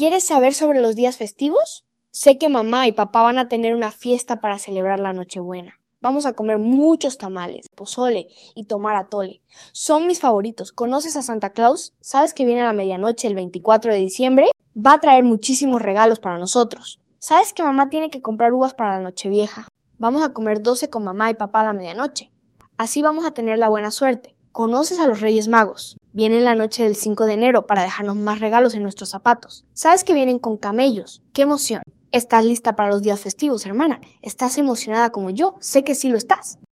¿Quieres saber sobre los días festivos? Sé que mamá y papá van a tener una fiesta para celebrar la Nochebuena. Vamos a comer muchos tamales, pozole y tomar atole. Son mis favoritos. ¿Conoces a Santa Claus? ¿Sabes que viene a la medianoche el 24 de diciembre? Va a traer muchísimos regalos para nosotros. ¿Sabes que mamá tiene que comprar uvas para la Nochevieja? Vamos a comer 12 con mamá y papá a la medianoche. Así vamos a tener la buena suerte. ¿Conoces a los Reyes Magos? Vienen la noche del 5 de enero para dejarnos más regalos en nuestros zapatos. ¿Sabes que vienen con camellos? ¡Qué emoción! ¿Estás lista para los días festivos, hermana? ¿Estás emocionada como yo? Sé que sí lo estás.